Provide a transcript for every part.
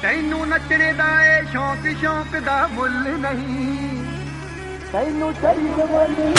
ਤੈਨੂੰ ਨੱਚਣੇ ਦਾ ਏ ਸ਼ੌਂਕ, ਸ਼ੌਂਕ ਦਾ ਮੁੱਲ ਨਹੀਂ, ਤੈਨੂੰ ਚੜੀ ਜਵਾਨੀ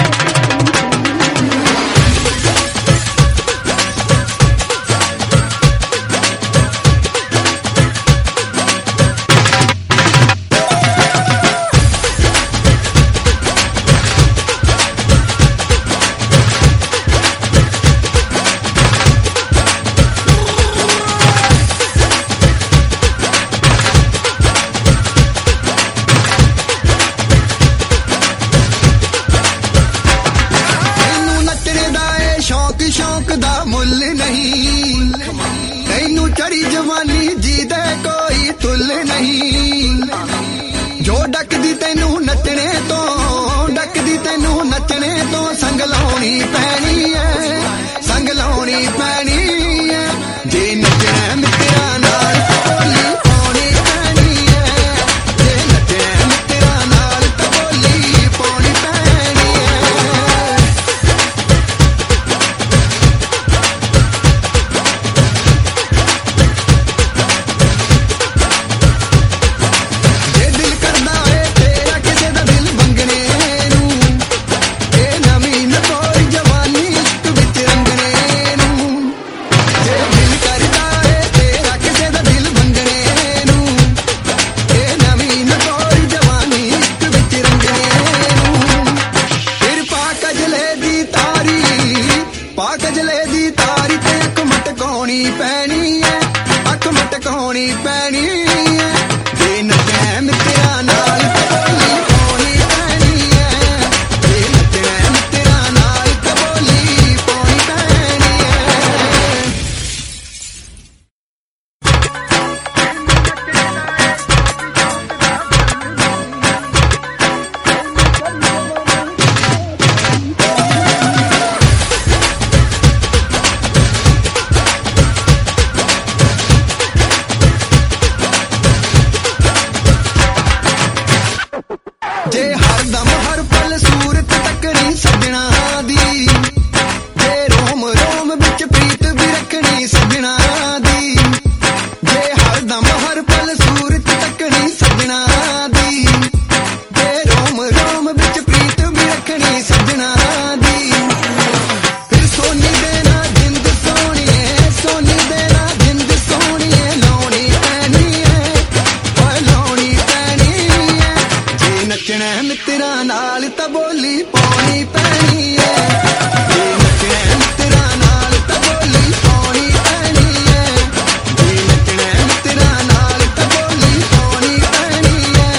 शौक दा मुल नहीं, तैनू चढ़ी जवानी जी दे कोई तुल नहीं। जो डकदी तैनू नचने तो, डकदी तैनू नचने तो संग लाउणी पैनी है, संग लाउणी पैनी है। जे नचना मित्रा नाल बोली पाउणी पैनी है, जे नचना मित्रा नाल बोली पाउणी पैनी है। कजले दी तारी ते अख मटकाउणी पैनी है, अख मटकाउणी पैनी है। जे नचना मित्रा नाल बोली पाउणी पैनी है, जे नचना मित्रा नाल बोली पाउणी पैनी है। जे हरदम हर पल सूरत तकनी सजना दी, जे रोम रोम बिच प्रीत भी रखनी सजना दी। जे हरदम हर पल सूरत तकनी सजना दी, जे रोम रोम बिच प्रीत भी रखनी सजना दी। फिर सोनी देना जिंद सोनिए, सोनी देना जिंद सोनिए, लाउणी पैनी है, ओए लाउणी पैनी है। जे नचना मित्रा नाल तां बोली पाउणी पैनी है, जे नचना मित्रा नाल तां बोली पाउणी पैनी है, जे नचना मित्रा नाल तां बोली पाउणी पैनी है,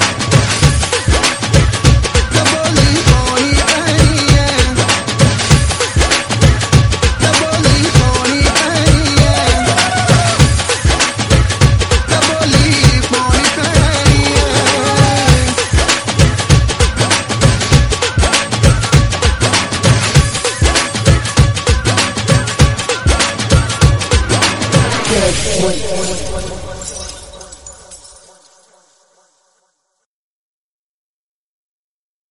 तां बोली पाउणी पैनी है, तां बोली पाउणी पैनी है, तां बोली पाउणी पैनी है। Good.